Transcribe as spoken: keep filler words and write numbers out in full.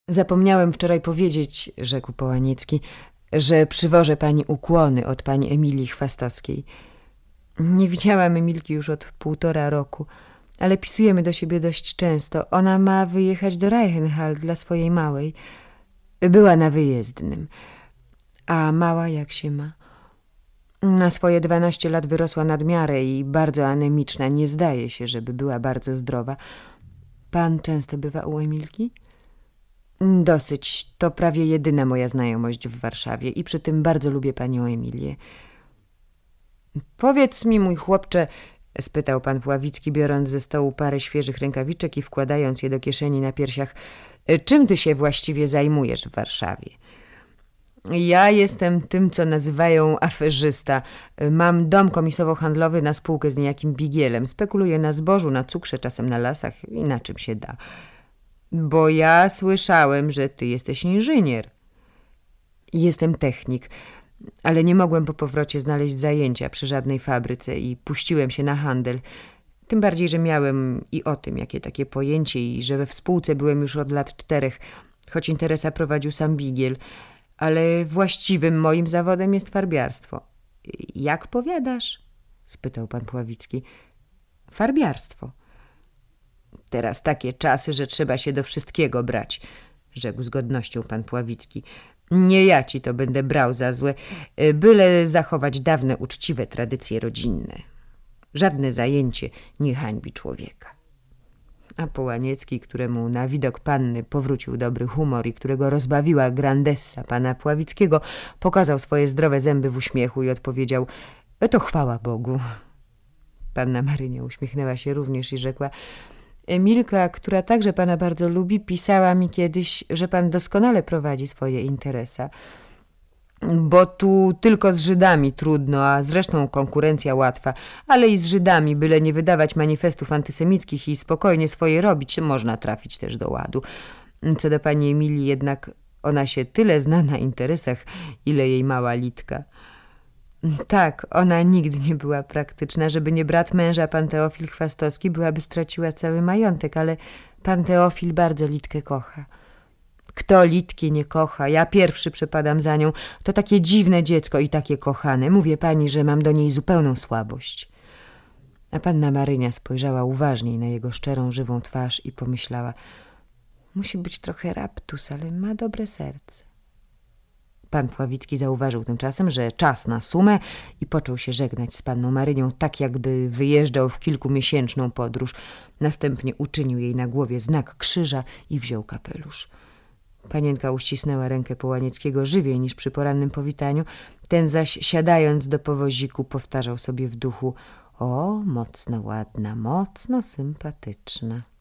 Zapomniałem wczoraj powiedzieć, rzekł Połaniecki, że przywożę pani ukłony od pani Emilii Chwastowskiej. Nie widziałam Emilki już od półtora roku, ale pisujemy do siebie dość często. Ona ma wyjechać do Reichenhall dla swojej małej. Była na wyjezdnym. A mała jak się ma? Na swoje dwanaście lat wyrosła nad miarę i bardzo anemiczna. Nie zdaje się, żeby była bardzo zdrowa. Pan często bywa u Emilki? Dosyć. To prawie jedyna moja znajomość w Warszawie i przy tym bardzo lubię panią Emilię. Powiedz mi, mój chłopcze, spytał pan Pławicki, biorąc ze stołu parę świeżych rękawiczek i wkładając je do kieszeni na piersiach, czym ty się właściwie zajmujesz w Warszawie? Ja jestem tym, co nazywają aferzysta. Mam dom komisowo-handlowy na spółkę z niejakim Bigielem. Spekuluję na zbożu, na cukrze, czasem na lasach i na czym się da. Bo ja słyszałem, że ty jesteś inżynier. Jestem technik, ale nie mogłem po powrocie znaleźć zajęcia przy żadnej fabryce i puściłem się na handel. Tym bardziej, że miałem i o tym jakie takie pojęcie i że we współce byłem już od lat czterech, choć interesa prowadził sam Bigiel, ale właściwym moim zawodem jest farbiarstwo. Jak powiadasz? Spytał pan Pławicki. Farbiarstwo. Teraz takie czasy, że trzeba się do wszystkiego brać, rzekł z godnością pan Pławicki. Nie ja ci to będę brał za złe, byle zachować dawne, uczciwe tradycje rodzinne. Żadne zajęcie nie hańbi człowieka. A Połaniecki, któremu na widok panny powrócił dobry humor i którego rozbawiła grandessa pana Pławickiego, pokazał swoje zdrowe zęby w uśmiechu i odpowiedział: to chwała Bogu. Panna Marynia uśmiechnęła się również i rzekła: Emilka, która także pana bardzo lubi, pisała mi kiedyś, że pan doskonale prowadzi swoje interesa. Bo tu tylko z Żydami trudno, a zresztą konkurencja łatwa, ale i z Żydami, byle nie wydawać manifestów antysemickich i spokojnie swoje robić, można trafić też do ładu. Co do pani Emilii, jednak ona się tyle zna na interesach, ile jej mała Litka. Tak, ona nigdy nie była praktyczna. Żeby nie brat męża, pan Teofil Chwastowski, byłaby straciła cały majątek, ale pan Teofil bardzo Litkę kocha. Kto Litki nie kocha? Ja pierwszy przepadam za nią. To takie dziwne dziecko i takie kochane. Mówię pani, że mam do niej zupełną słabość. A panna Marynia spojrzała uważniej na jego szczerą, żywą twarz i pomyślała: musi być trochę raptus, ale ma dobre serce. Pan Pławicki zauważył tymczasem, że czas na sumę i począł się żegnać z panną Marynią, tak jakby wyjeżdżał w kilkumiesięczną podróż. Następnie uczynił jej na głowie znak krzyża i wziął kapelusz. Panienka uścisnęła rękę Połanieckiego żywiej niż przy porannym powitaniu. Ten zaś, siadając do powoziku, powtarzał sobie w duchu: o, mocno ładna, mocno sympatyczna.